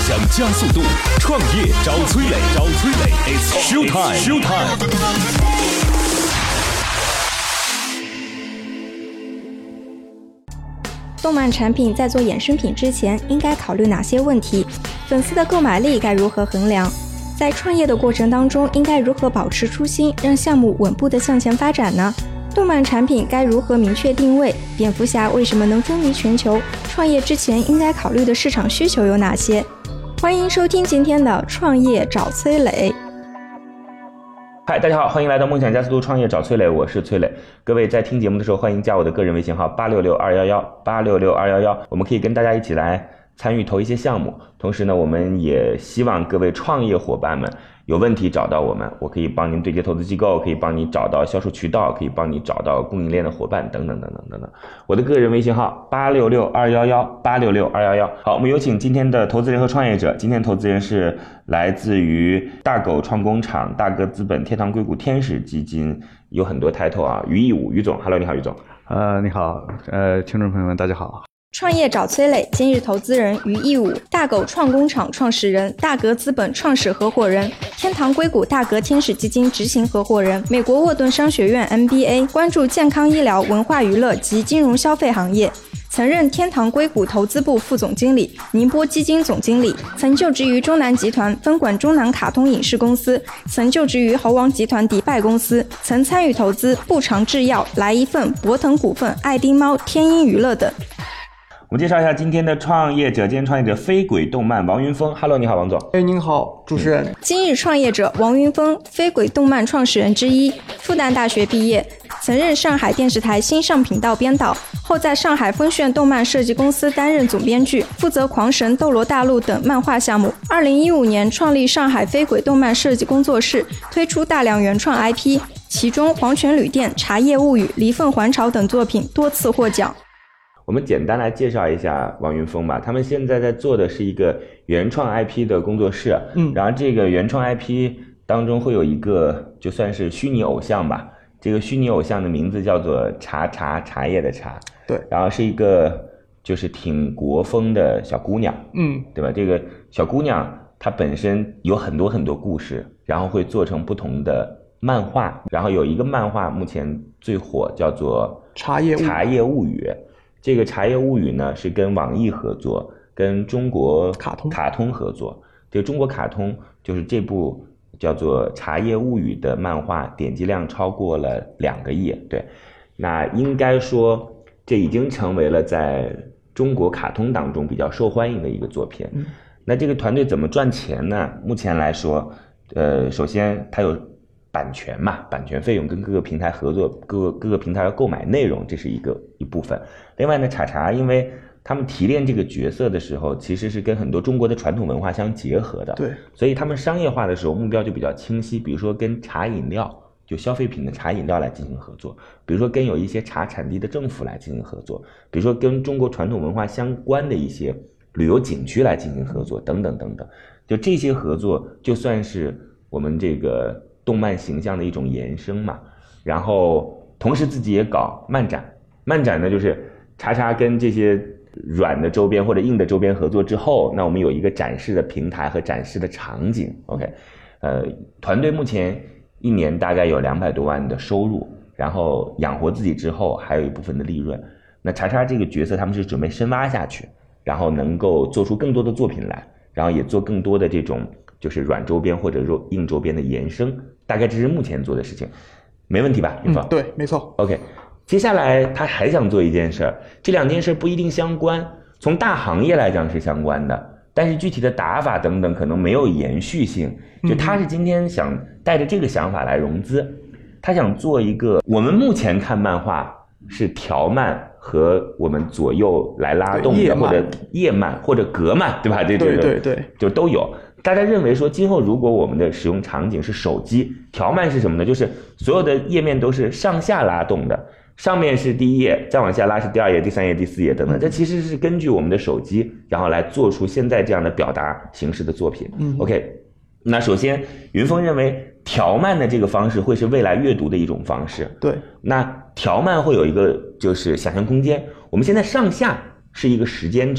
想加速度，创业找崔磊，It's showtime。 动漫产品在做衍生品之前，应该考虑哪些问题？粉丝的购买力该如何衡量？在创业的过程当中，应该如何保持初心，让项目稳步的向前发展呢？动漫产品该如何明确定位？蝙蝠侠为什么能风靡全球？创业之前应该考虑的市场需求有哪些？欢迎收听今天的创业找崔磊。 嗨，大家好，欢迎来到梦想加速度创业找崔磊，我是崔磊。各位在听节目的时候，欢迎加我的个人微信号866211，866211，我们可以跟大家一起来参与投一些项目。同时呢，我们也希望各位创业伙伴们有问题找到我们，我可以帮您对接投资机构，可以帮你找到销售渠道，可以帮你找到供应链的伙伴等等等等等等。我的个人微信号866211，866211。好，我们有请今天的投资人和创业者。今天投资人是来自于大狗创工厂、大哥资本、天堂硅谷天使基金，有很多 title 啊。于义武，于总 ，Hello， 你好，于总。 你好，听众朋友们，大家好。 创业找崔磊，今日投资人于义武，大狗创工厂创始人，大格资本创始合伙人，天堂硅谷大格天使基金执行合伙人，美国沃顿商学院 MBA， 关注健康医疗、文化娱乐及金融消费行业，曾任天堂硅谷投资部副总经理、宁波基金总经理，曾就职于中南集团，分管中南卡通影视公司，曾就职于猴王集团迪拜公司，曾参与投资步长制药、来一份、博腾股份、爱丁猫、天鹰娱乐等。 我们介绍一下今天的创业者，今天创业者飞轨动漫王云峰。Hello， 你好，王总。 您好，主持人。 今日创业者王云峰，飞轨动漫创始人之一，复旦大学毕业，曾任上海电视台新上频道编导，后在上海风炫动漫设计公司担任总编剧，负责狂神、斗罗大陆等漫画项目。2015年创立上海飞轨动漫设计工作室，推出大量原创 IP， 其中黄泉旅店、茶叶物语、离凤还巢等作品多次获奖。 我们简单来介绍一下王云峰吧。他们现在在做的是一个原创 IP 的工作室，然后这个原创 IP 当中会有一个就算是虚拟偶像吧。这个虚拟偶像的名字叫做茶叶的茶，对，然后是一个就是挺国风的小姑娘，对吧？这个小姑娘她本身有很多很多故事，然后会做成不同的漫画，然后有一个漫画目前最火叫做茶叶物语。这个茶叶物语呢是跟网易合作，跟中国卡通合作。这个中国卡通就是这部叫做茶叶物语的漫画点击量超过了2个亿，对。那应该说这已经成为了在中国卡通当中比较受欢迎的一个作品。那这个团队怎么赚钱呢？目前来说，首先它有版权嘛，版权费用跟各个平台合作，各个平台要购买内容，这是一部分。另外呢，茶因为他们提炼这个角色的时候，其实是跟很多中国的传统文化相结合的，对，所以他们商业化的时候目标就比较清晰，比如说跟茶饮料，就消费品的茶饮料来进行合作，比如说跟有一些茶产地的政府来进行合作，比如说跟中国传统文化相关的一些旅游景区来进行合作，等等等等。就这些合作就算是我们这个动漫形象的一种延伸嘛。然后同时自己也搞漫展呢就是茶跟这些软的周边或者硬的周边合作之后，那我们有一个展示的平台和展示的场景。 OK， 团队目前1年大概有200多万的收入，然后养活自己之后还有一部分的利润。那茶这个角色他们是准备深挖下去，然后能够做出更多的作品来，然后也做更多的这种就是软周边或者硬周边的延伸，大概这是目前做的事情，没问题吧？ 对，没错。 OK， 接下来他还想做一件事儿，这2件事不一定相关，从大行业来讲是相关的，但是具体的打法等等可能没有延续性。就他是今天想带着这个想法来融资，他想做一个我们目前看漫画是条漫和我们左右来拉动的，或者页漫或者格漫，对吧？对，就都有。大家认为说今后如果我们的使用场景是手机，条漫是什么呢？就是所有的页面都是上下拉动的，上面是第1页，再往下拉是第2页、第3页、第4页等等。这其实是根据我们的手机，然后来做出现在这样的表达形式的作品。OK， 那首先云峰认为条漫的这个方式会是未来阅读的一种方式。对，那条漫会有一个就是想象空间。我们现在上下是一个时间轴，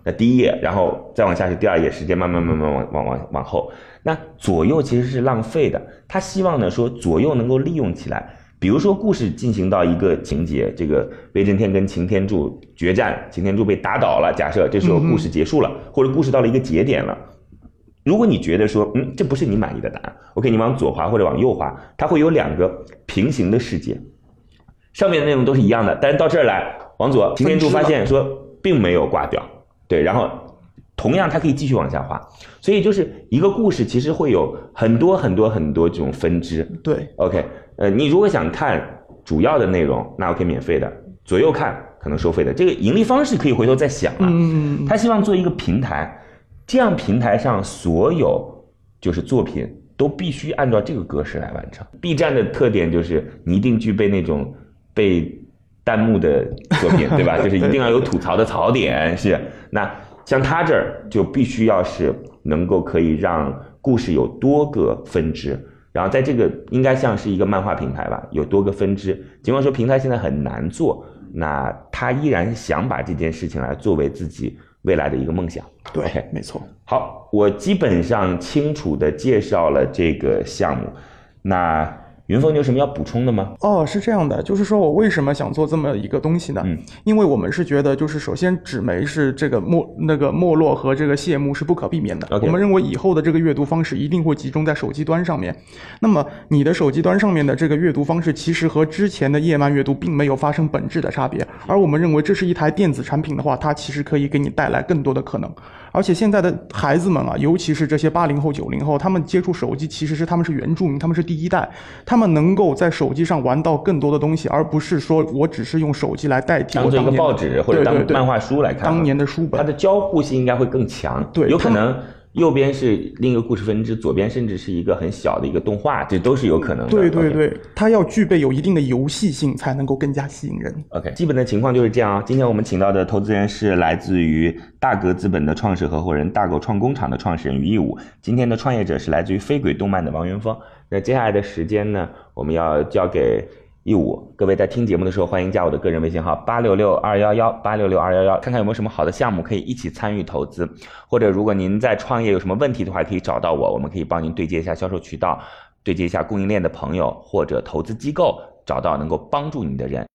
那第一页，然后再往下是第二页，时间慢慢往后。那左右其实是浪费的，他希望呢说左右能够利用起来。比如说故事进行到一个情节，这个威震天跟擎天柱决战，擎天柱被打倒了，假设这时候故事结束了，或者故事到了一个节点了。如果你觉得说这不是你满意的答案 ，OK， 你往左滑或者往右滑，它会有2个平行的世界，上面的内容都是一样的，但是到这儿来往左，擎天柱发现说并没有挂掉，对，然后同样它可以继续往下滑，所以就是一个故事其实会有很多这种分支。 对 ，OK， 你如果想看主要的内容，那 OK 免费的，左右看可能收费的，这个盈利方式可以回头再想了。他希望做一个平台，这样平台上所有就是作品都必须按照这个格式来完成。B 站的特点就是你一定具备那种被弹幕的作品，对吧？就是一定要有吐槽的槽点，是那。像他这儿就必须要是能够可以让故事有多个分支，然后在这个应该像是一个漫画平台吧，有多个分支。尽管说平台现在很难做，那他依然想把这件事情来作为自己未来的一个梦想。 对， okay， 没错。 好，我基本上清楚的介绍了这个项目，那云峰，你有什么要补充的吗？ 是这样的，就是说我为什么想做这么一个东西呢？因为我们是觉得，就是首先纸媒是这个没落和这个谢幕是不可避免的。我们认为以后的这个阅读方式一定会集中在手机端上面。那么你的手机端上面的这个阅读方式，其实和之前的页漫阅读并没有发生本质的差别。而我们认为这是一台电子产品的话，它其实可以给你带来更多的可能。而且现在的孩子们啊，尤其是这些80后、90后，他们接触手机其实是他们是原住民，他们是第一代，他们能够在手机上玩到更多的东西，而不是说我只是用手机来代替我当做一个报纸或者当漫画书来看， 当年的书本， 它的交互性应该会更强。 对， 有可能右边是另一个故事分支，左边甚至是一个很小的一个动画，这都是有可能的。 对对对，它要具备有一定的游戏性，才能够更加吸引人。 OK， 基本的情况就是这样。今天我们请到的投资人是来自于大格资本的创始合伙人、大狗创工厂的创始人于义武。今天的创业者是来自于飞轨动漫的王云峰。那接下来的时间呢，我们要交给义武。各位在听节目的时候，欢迎加我的个人微信号8662118662111，看看有没有什么好的项目可以一起参与投资，或者如果您在创业有什么问题的话，可以找到我，我们可以帮您对接一下销售渠道，对接一下供应链的朋友或者投资机构，找到能够帮助你的人。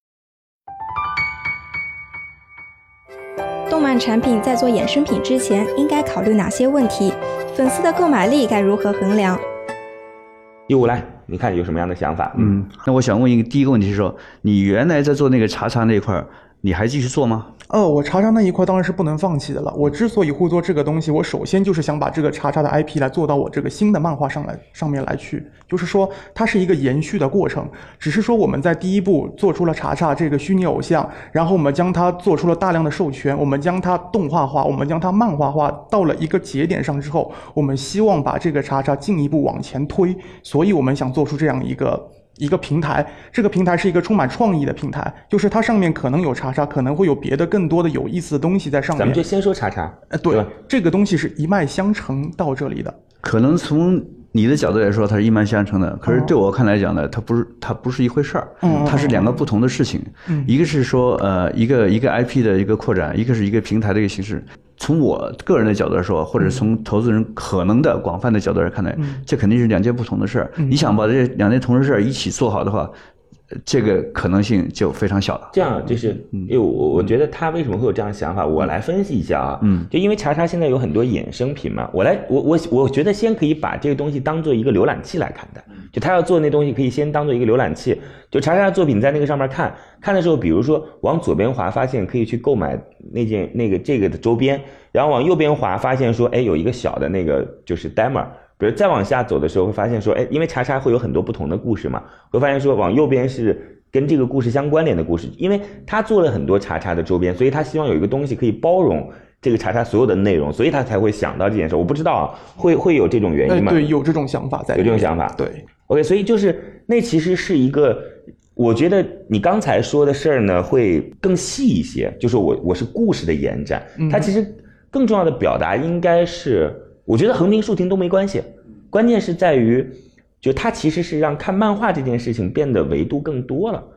动漫产品在做衍生品之前应该考虑哪些问题？粉丝的购买力该如何衡量？ 义武来，你看有什么样的想法？ 那我想问第一个问题是说，你原来在做那个查那一块，你还继续做吗？ 我查那一块当然是不能放弃的了。我之所以会做这个东西，我首先就是想把这个查的 IP 来做到我这个新的漫画上面来去，就是说它是一个延续的过程。只是说我们在第一步做出了查这个虚拟偶像，然后我们将它做出了大量的授权，我们将它动画化，我们将它漫画化，到了一个节点上之后，我们希望把这个查进一步往前推，所以我们想做出这样一个平台。这个平台是一个充满创意的平台，就是它上面可能有查，可能会有别的更多的有意思的东西在上面。 咱们就先说查。 对，这个东西是一脉相承到这里的。 可能从你的角度来说，它是一脉相承的，可是对我看来讲呢，它不是一回事儿，它是两个不同的事情。一个是说一个 IP 的一个扩展，一个是一个平台的一个形式。从我个人的角度来说，或者从投资人可能的广泛的角度来看呢，这肯定是两件不同的事儿。你想把这两件同时事儿一起做好的话，这个可能性就非常小了。 这样就是因为我觉得他为什么会有这样的想法，我来分析一下啊。就因为查现在有很多衍生品嘛，我觉得先可以把这个东西当做一个浏览器来看待。就他要做那东西可以先当做一个浏览器，就查的作品在那个上面看的时候，比如说往左边滑发现可以去购买这个的周边，然后往右边滑发现说有一个小的那个就是 demo， 比如再往下走的时候会发现说因为查会有很多不同的故事嘛，会发现说往右边是跟这个故事相关联的故事，因为他做了很多查的周边，所以他希望有一个东西可以包容这个查所有的内容，所以他才会想到这件事。我不知道啊，会有这种原因吗？ 对，有这种想法在， 有这种想法。 对 ，OK， 所以就是那其实是一个，我觉得你刚才说的事儿呢会更细一些，就是我是故事的延展，它其实更重要的表达应该是，我觉得横屏竖屏都没关系，关键是在于，就它其实是让看漫画这件事情变得维度更多了。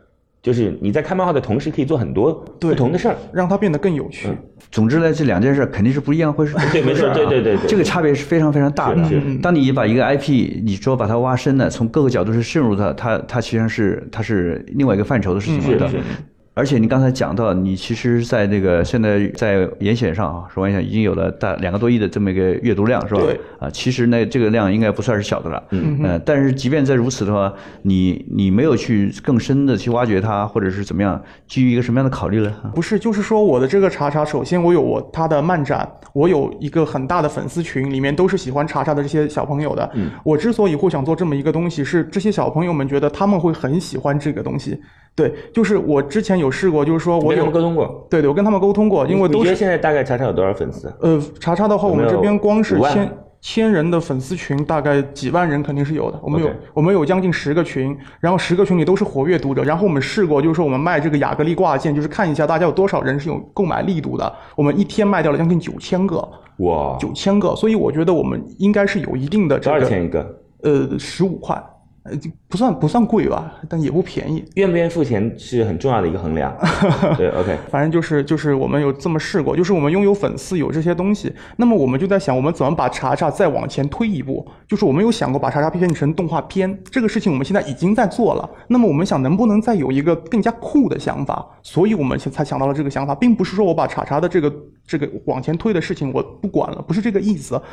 就是你在看漫画的同时可以做很多不同的事儿， 让它变得更有趣。 总之呢，这两件事肯定是不一样回事。 对，没错，对， 这个差别是非常非常大的。当你把一个 IP， 你说把它挖深了，从各个角度是深入它其实是它是另外一个范畴的事情。 是。 而且你刚才讲到，你其实在这个现在在严选上啊，说完一下已经有了2个多亿的这么一个阅读量，是吧？ 对。 其实呢，这个量应该不算是小的了。但是即便在如此的话，你没有去更深的去挖掘它，或者是怎么样，基于一个什么样的考虑呢？ 不是，就是说我的这个查查，首先我有他的漫展，我有一个很大的粉丝群，里面都是喜欢查查的这些小朋友的。我之所以会想做这么一个东西，是这些小朋友们觉得他们会很喜欢这个东西。对，就是我之前有试过，就是说我有跟他们沟通过。 对，我跟他们沟通过，因为都是。 你觉得现在大概查查有多少粉丝？ 查查的话，我们这边光是千人的粉丝群，大概几万人肯定是有的。我们有将近10个群，然后10个群里都是活跃读者。然后我们试过，就是说我们卖这个亚克力挂件，就是看一下大家有多少人是有购买力度的。我们一天卖掉了将近9000个。 哇 ，9000个，所以我觉得我们应该是有一定的这个。 多少钱一个 ？15块。不算贵吧，但也不便宜。 愿不愿意付钱是很重要的一个衡量。对 ，OK。 反正就是我们有这么试过，就是我们拥有粉丝有这些东西，那么我们就在想，我们怎么把查查再往前推一步？就是我们有想过把查查变成动画片，这个事情我们现在已经在做了。那么我们想能不能再有一个更加酷的想法？所以我们才想到了这个想法，并不是说我把查查的这个往前推的事情我不管了，不是这个意思。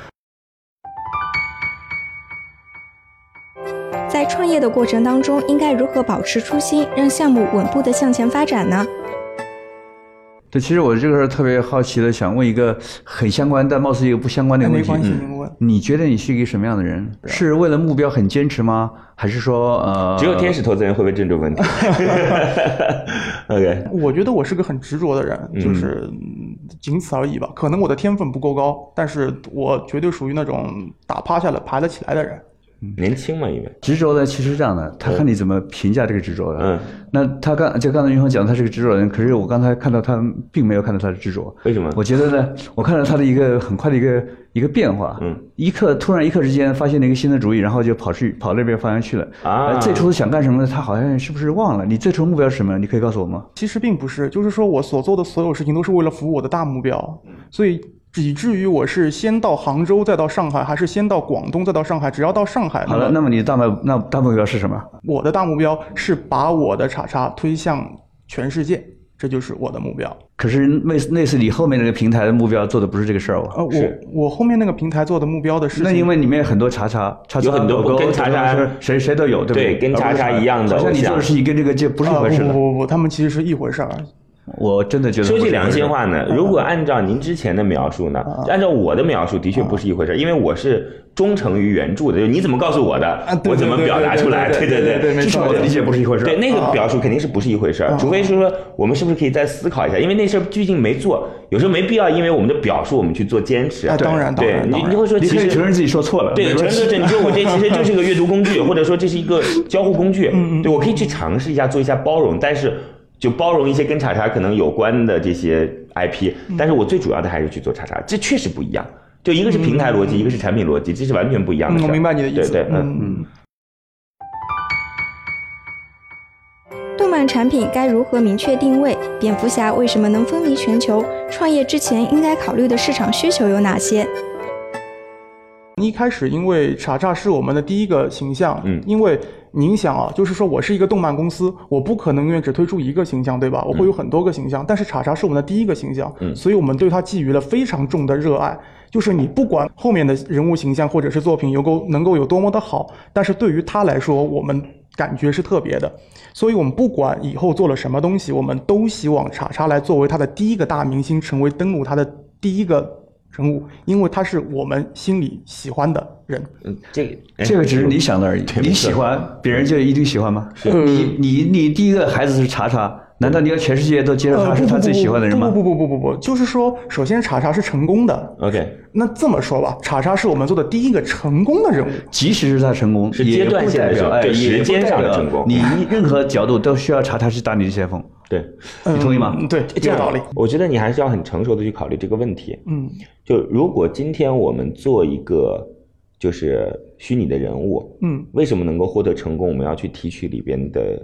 在创业的过程当中，应该如何保持初心，让项目稳步的向前发展呢？ 对，其实我这个时候特别好奇的，想问一个很相关但貌似一个不相关的问题。 没关系，您问。 你觉得你是一个什么样的人？是为了目标很坚持吗？还是说只有天使投资人会问这种问题？OK， 我觉得我是个很执着的人，就是仅此而已吧。可能我的天分不够高，但是我绝对属于那种打趴下了爬得起来的人。 年轻嘛，因为执着的其实是这样的，他看你怎么评价这个执着的。那他刚才云峰讲他是个执着的人，可是我刚才看到他并没有看到他的执着。 为什么？ 我觉得呢，我看到他的一个很快的一个变化。突然一刻之间发现了一个新的主意，然后就跑那边方向去了。最初想干什么呢？他好像是不是忘了？你最初目标是什么？你可以告诉我吗？ 其实并不是，就是说我所做的所有事情都是为了服务我的大目标，所以。以至于我是先到杭州再到上海，还是先到广东再到上海？只要到上海。 好了，那么你的大目标是什么？ 我的大目标是把我的查查推向全世界，这就是我的目标。 可是类似你后面那个平台的目标做的不是这个事儿哦。 我后面那个平台做的目标的事情， 那因为里面很多查查有很多跟查查谁都有，对不对？ 对，跟查查一样的。 好像你做的事情跟这个就不是一回事。 不，他们其实是一回事儿。 我真的觉得说句良心话呢，如果按照您之前的描述呢，按照我的描述的确不是一回事，因为我是忠诚于原著的，就你怎么告诉我的，我怎么表达出来，对， 这是我的理解不是一回事。 对，那个表述肯定是不是一回事，除非是说我们是不是可以再思考一下，因为那事儿毕竟没做，有时候没必要因为我们的表述我们去做坚持。 当然， 对，你会说你可以承认自己说错了， 对，承认你说我这其实就是个阅读工具，或者说这是一个交互工具，对，我可以去尝试一下做一下包容，但是。就包容一些跟查查可能有关的这些 IP，但是我最主要的还是去做查查，这确实不一样。就一个是平台逻辑，一个是产品逻辑，这是完全不一样的事。 我明白你的意思。 对， 动漫产品该如何明确定位？蝙蝠侠为什么能风靡全球？创业之前应该考虑的市场需求有哪些？ 一开始因为查查是我们的第一个形象，因为您想啊，就是说我是一个动漫公司，我不可能永远只推出一个形象，对吧？我会有很多个形象，但是查查是我们的第一个形象，所以我们对它寄予了非常重的热爱。就是你不管后面的人物形象或者是作品能够有多么的好，但是对于他来说，我们感觉是特别的。所以我们不管以后做了什么东西，我们都希望查查来作为他的第一个大明星，成为登陆他的第一个人物，因为他是我们心里喜欢的人。 这个只是你想的而已，你喜欢，别人就一定喜欢吗？你第一个孩子是查查，难道你要全世界都接受他是他最喜欢的人吗？ 不，就是说，首先查查是成功的。 OK， 那这么说吧，查查是我们做的第一个成功的人物。 即使是他成功， 是阶段性的，对时间上的成功， 你任何角度都需要查查去打你的先锋。 对， 你同意吗？ 对，这个道理。 我觉得你还是要很成熟的去考虑这个问题。就如果今天我们做一个就是虚拟的人物，为什么能够获得成功？我们要去提取里边的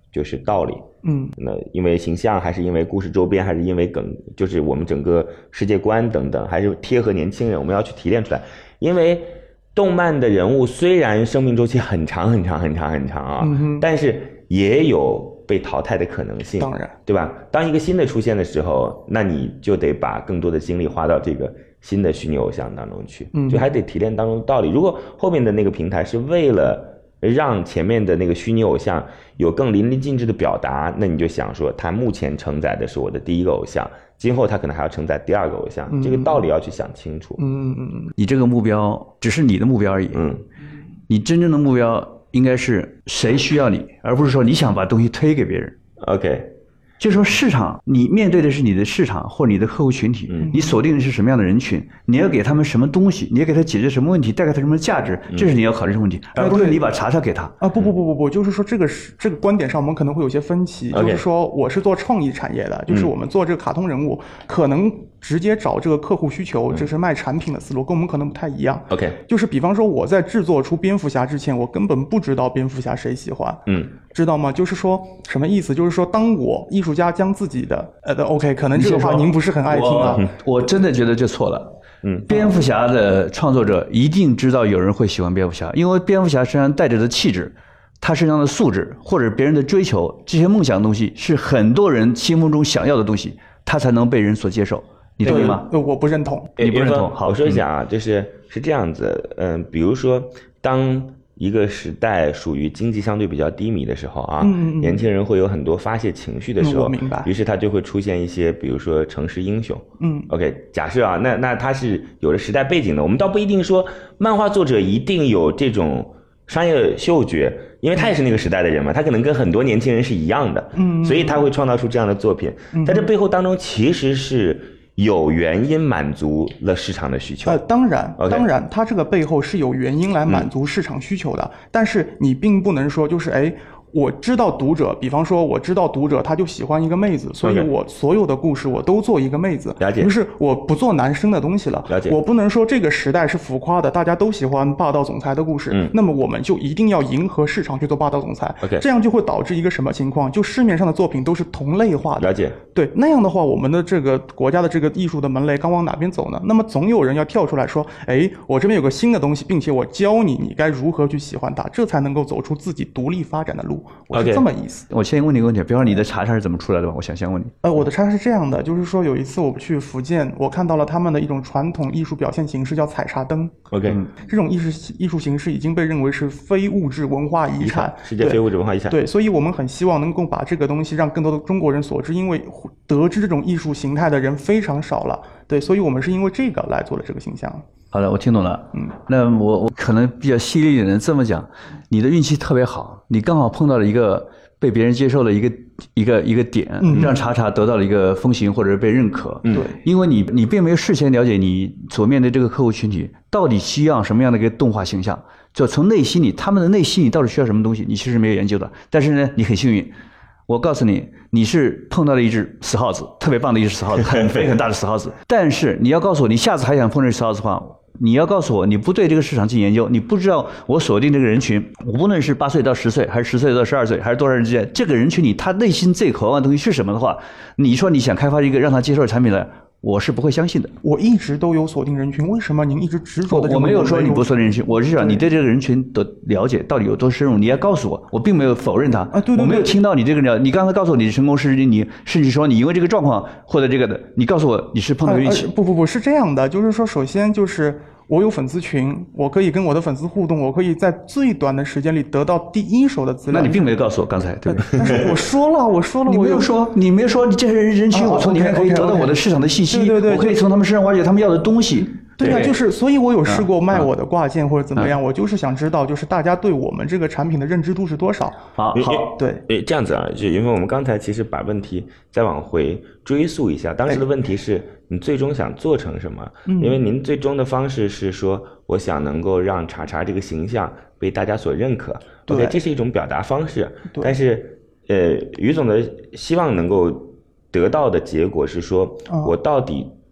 就是道理。那因为形象，还是因为故事周边，还是因为梗，就是我们整个世界观等等，还是贴合年轻人，我们要去提炼出来。因为动漫的人物虽然生命周期很长很长很长很长啊，但是也有被淘汰的可能性， 当然， 对吧？当一个新的出现的时候，那你就得把更多的精力花到这个新的虚拟偶像当中去，就还得提炼当中的道理。如果后面的那个平台是为了让前面的那个虚拟偶像有更淋漓尽致的表达，那你就想说，他目前承载的是我的第一个偶像，今后他可能还要承载第二个偶像，这个道理要去想清楚。 你这个目标只是你的目标而已。你真正的目标应该是谁需要你，而不是说你想把东西推给别人。 OK。 就是说市场，你面对的是你的市场或者你的客户群体，你锁定的是什么样的人群，你要给他们什么东西，你要给他解决什么问题，带给他什么价值，这是你要考虑的问题，而不是你把查查给他。 不，就是说这个观点上我们可能会有些分歧。就是说我是做创意产业的，就是我们做这个卡通人物，可能直接找这个客户需求，这是卖产品的思路，跟我们可能不太一样。 OK， 就是比方说我在制作出蝙蝠侠之前，我根本不知道蝙蝠侠谁喜欢，知道吗？就是说什么意思？就是说当我艺术家将自己的OK， 可能这个话您不是很爱听啊。 我真的觉得这错了。蝙蝠侠的创作者一定知道有人会喜欢蝙蝠侠，因为蝙蝠侠身上带着的气质，他身上的素质或者别人的追求，这些梦想的东西是很多人心目中想要的东西，他才能被人所接受。你同意吗？ 我不认同。 你不认同？好， 我说一下啊，是这样子。比如说当一个时代属于经济相对比较低迷的时候啊，年轻人会有很多发泄情绪的时候， 我明白。 于是他就会出现一些，比如说城市英雄。OK， 假设啊，那他是有了时代背景的，我们倒不一定说漫画作者一定有这种商业嗅觉，因为他也是那个时代的人嘛，他可能跟很多年轻人是一样的，所以他会创造出这样的作品。在这背后当中，其实是有原因满足了市场的需求。 当然，它这个背后是有原因来满足市场需求的，但是你并不能说就是我知道读者，比方说我知道读者他就喜欢一个妹子，所以我所有的故事我都做一个妹子， 了解。 于是我不做男生的东西了， 了解。 我不能说这个时代是浮夸的，大家都喜欢霸道总裁的故事，那么我们就一定要迎合市场去做霸道总裁。这样就会导致一个什么情况？就市面上的作品都是同类化的。 了解。 对，那样的话，我们的这个国家的这个艺术的门类刚往哪边走呢？那么总有人要跳出来说，我这边有个新的东西，并且我教你，你该如何去喜欢它，这才能够走出自己独立发展的路。我是这么意思。 我先问你一个问题，比方说你的查查是怎么出来的吧？我想先问你。 我的查查是这样的，就是说有一次我去福建，我看到了他们的一种传统艺术表现形式，叫采茶灯。 OK， 这种艺术形式已经被认为是非物质文化遗产， 世界非物质文化遗产。 对，所以我们很希望能够把这个东西让更多的中国人所知，因为得知这种艺术形态的人非常少了。对，所以我们是因为这个来做了这个形象。 好的，我听懂了。那我可能比较犀利一点的这么讲，你的运气特别好，你刚好碰到了一个被别人接受的一个点，让查查得到了一个风行或者是被认可。 对， 因为你并没有事先了解你所面对这个客户群体到底需要什么样的一个动画形象，就从内心里他们的内心里到底需要什么东西，你其实没有研究的。但是呢，你很幸运。我告诉你，你是碰到了一只死耗子，特别棒的一只死耗子，很肥很大的死耗子。但是你要告诉我，你下次还想碰这只死耗子的话，你要告诉我，你不对这个市场进行研究，你不知道我锁定这个人群，我不论是8岁到10岁，还是10岁到12岁，还是多少人之间，这个人群里他内心最渴望的东西是什么的话，你说你想开发一个让他接受的产品来，我是不会相信的。 我一直都有锁定人群，为什么您一直执着的？ 我没有说你不锁定人群，我是想你对这个人群的了解到底有多深入，你要告诉我，我并没有否认他。 对， 我没有听到你这个你刚才告诉我你的成功是你甚至说你因为这个状况或者这个的，你告诉我你是碰到运气。 不是这样的，就是说首先就是我有粉丝群，我可以跟我的粉丝互动，我可以在最短的时间里得到第一手的资料。 那你并没有告诉我刚才，对不对？ 但是我说了， 你没有说，你这些人群，我从里面可以得到我的市场的信息， 对， 我可以从他们身上挖掘他们要的东西。 对啊，就是所以我有试过卖我的挂件或者怎么样，我就是想知道，就是大家对我们这个产品的认知度是多少。 好， 对， 这样子啊，就因为我们刚才其实把问题再往回追溯一下，当时的问题是你最终想做成什么？因为您最终的方式是说，我想能够让查查这个形象被大家所认可。 对， 这是一种表达方式。但是于总的希望能够得到的结果是说，我到底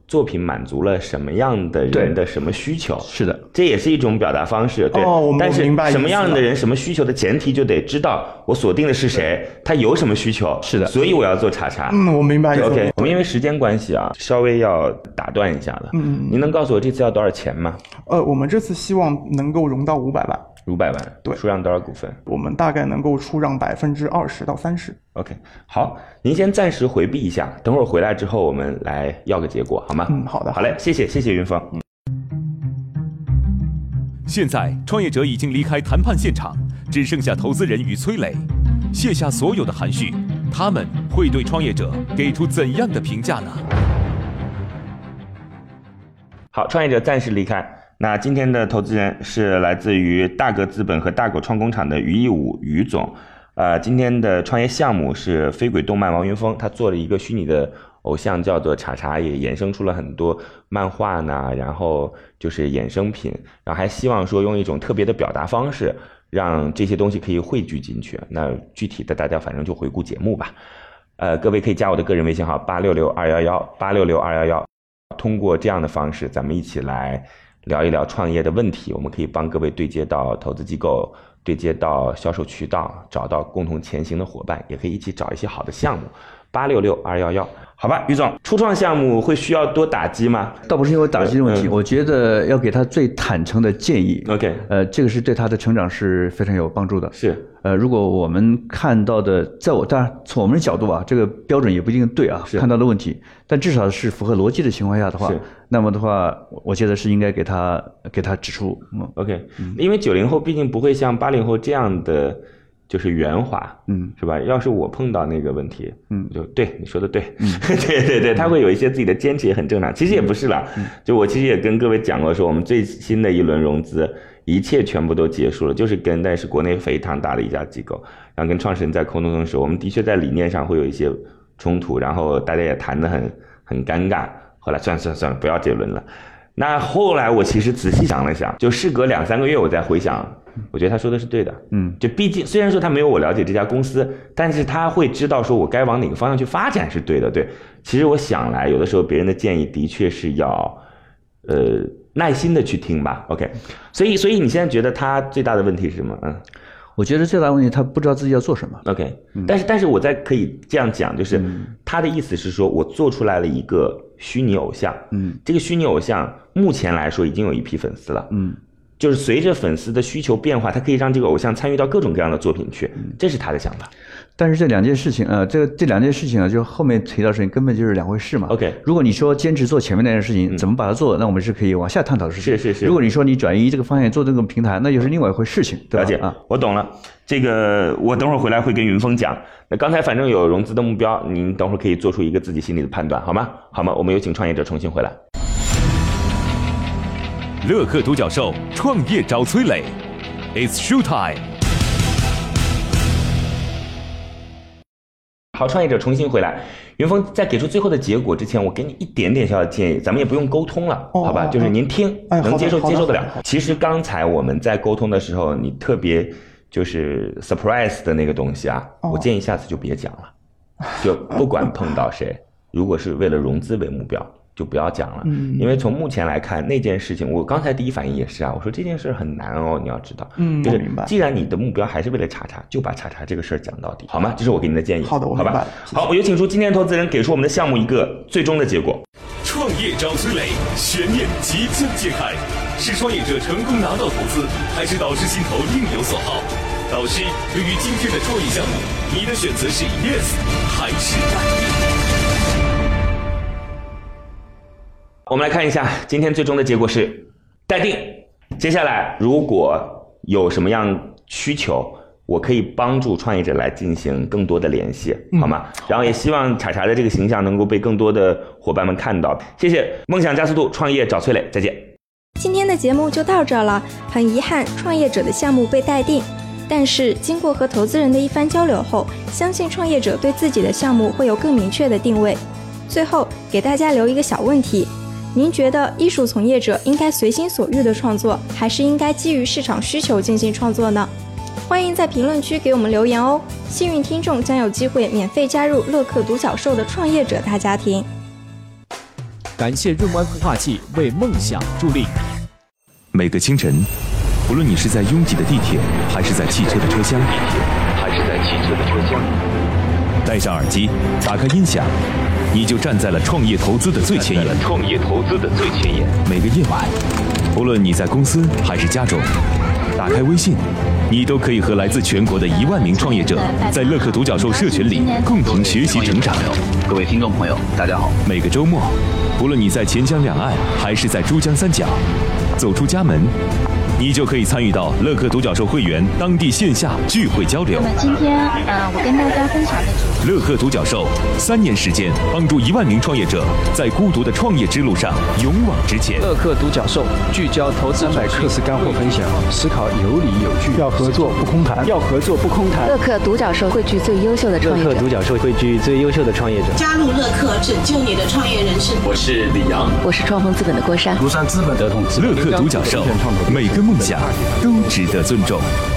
作品满足了什么样的人的什么需求。 是的， 这也是一种表达方式。对，但是什么样的人什么需求的前提就得知道我锁定的是谁，他有什么需求。 是的， 所以我要做查查。 我明白。 OK， 我们因为时间关系啊，稍微要打断一下了。您能告诉我这次要多少钱吗？ 我们这次希望能够融到500万。 500万， 对， 出让多少股份？ 我们大概能够出让20%到30%。 OK， 好，您先暂时回避一下，等会儿回来之后我们来要个结果，好吗？ 好的， 好嘞，谢谢云峰。 现在创业者已经离开谈判现场，只剩下投资人与崔磊，卸下所有的含蓄，他们会对创业者给出怎样的评价呢？ 好，创业者暂时离开。那今天的投资人是来自于大格资本和大狗创工厂的于义武于总。今天的创业项目是飞轨动漫王云峰，他做了一个虚拟的偶像叫做查查，也衍生出了很多漫画呢，然后就是衍生品，然后还希望说用一种特别的表达方式让这些东西可以汇聚进去。那具体的大家反正就回顾节目吧。各位可以加我的个人微信号866211，866211，通过这样的方式咱们一起来聊一聊创业的问题，我们可以帮各位对接到投资机构，对接到销售渠道，找到共同前行的伙伴，也可以一起找一些好的项目。866211，好吧，于总，初创项目会需要多打击吗？ 倒不是因为打击的问题，我觉得要给他最坦诚的建议。 OK， 这个是对他的成长是非常有帮助的。 是， 如果我们看到的，当然从我们的角度啊，这个标准也不一定对啊，看到的问题，但至少是符合逻辑的情况下的话，那么的话，我觉得是应该给他指出。 OK， 因为90后毕竟不会像80后这样的。就是圆滑，是吧？要是我碰到那个问题，就对你说的对，对，他会有一些自己的坚持，也很正常。其实也不是啦，就我其实也跟各位讲过，说我们最新的一轮融资，一切全部都结束了，就是但是国内非常大的一家机构，然后跟创始人在沟通的时候，我们的确在理念上会有一些冲突，然后大家也谈得很尴尬。后来算了，不要这轮了。那后来我其实仔细想了想，就事隔2-3个月，我再回想。我觉得他说的是对的，就毕竟虽然说他没有我了解这家公司，但是他会知道说我该往哪个方向去发展是对的。对，其实我想来，有的时候别人的建议的确是要，耐心的去听吧。OK， 所以你现在觉得他最大的问题是什么？ 我觉得最大的问题他不知道自己要做什么。 OK， 但是我再可以这样讲，就是他的意思是说我做出来了一个虚拟偶像，这个虚拟偶像目前来说已经有一批粉丝了，就是随着粉丝的需求变化，他可以让这个偶像参与到各种各样的作品去，这是他的想法。 但是这两件事情，这两件事情啊，就后面提到的事情根本就是两回事嘛。 OK， 如果你说坚持做前面那件事情，怎么把它做，那我们是可以往下探讨的事情。 是。 如果你说你转移这个方向做这个平台，那又是另外一回事情。 了解，我懂了。这个我等会儿回来会跟云峰讲。那刚才反正有融资的目标，您等会儿可以做出一个自己心里的判断，好吗？我们有请创业者重新回来。 乐客独角兽创业找崔磊 ，It's show time。 好，创业者重新回来。云峰在给出最后的结果之前，我给你一点点小小的建议，咱们也不用沟通了，好吧？就是您听，能接受得了。其实刚才我们在沟通的时候，你特别就是 surprise 的那个东西啊，我建议下次就别讲了，就不管碰到谁，如果是为了融资为目标，就不要讲了，因为从目前来看那件事情，我刚才第一反应也是啊，我说这件事很难哦，你要知道，就是既然你的目标还是为了查查，就把查查这个事儿讲到底，好吗？这是我给您的建议。 好的，我明白了。 好，我有请出今天的投资人，给出我们的项目一个最终的结果。 创业找崔磊，悬念即将揭开，是创业者成功拿到投资，还是导师心头另有所好？导师，对于今天的创业项目，你的选择是 yes 还是 no？ 我们来看一下今天最终的结果是待定。接下来如果有什么样需求，我可以帮助创业者来进行更多的联系，好吗？然后也希望查查的这个形象能够被更多的伙伴们看到。谢谢，梦想加速度，创业找崔磊，再见。 今天的节目就到这了，很遗憾创业者的项目被待定，但是经过和投资人的一番交流后，相信创业者对自己的项目会有更明确的定位。最后给大家留一个小问题，您觉得艺术从业者应该随心所欲的创作，还是应该基于市场需求进行创作呢？欢迎在评论区给我们留言哦，幸运听众将有机会免费加入乐客独角兽的创业者大家庭。 感谢润湾孵化器为梦想助力。 每个清晨，不论你是在拥挤的地铁，还是在汽车的车厢，戴上耳机，打开音响，你就站在了创业投资的最前沿。每个夜晚，不论你在公司还是家中，打开微信，你都可以和来自全国的1万名创业者，在乐客独角兽社群里共同学习成长。 各位听众朋友，大家好。 每个周末，不论你在钱江两岸还是在珠江三角，走出家门，你就可以参与到乐客独角兽会员当地线下聚会交流。 那么今天我跟大家分享的是乐客独角兽3年时间，帮助1万名创业者在孤独的创业之路上勇往直前。 乐客独角兽聚焦投资300课时干货分享，思考有理有据，要合作不空谈， 乐客独角兽汇聚最优秀的创业者。 乐客独角兽汇聚最优秀的创业者。 加入乐客，拯救你的创业人生。 我是李阳， 我是创丰资本的郭珊。 庐山资本德同。 乐客独角兽，每个梦想都值得尊重。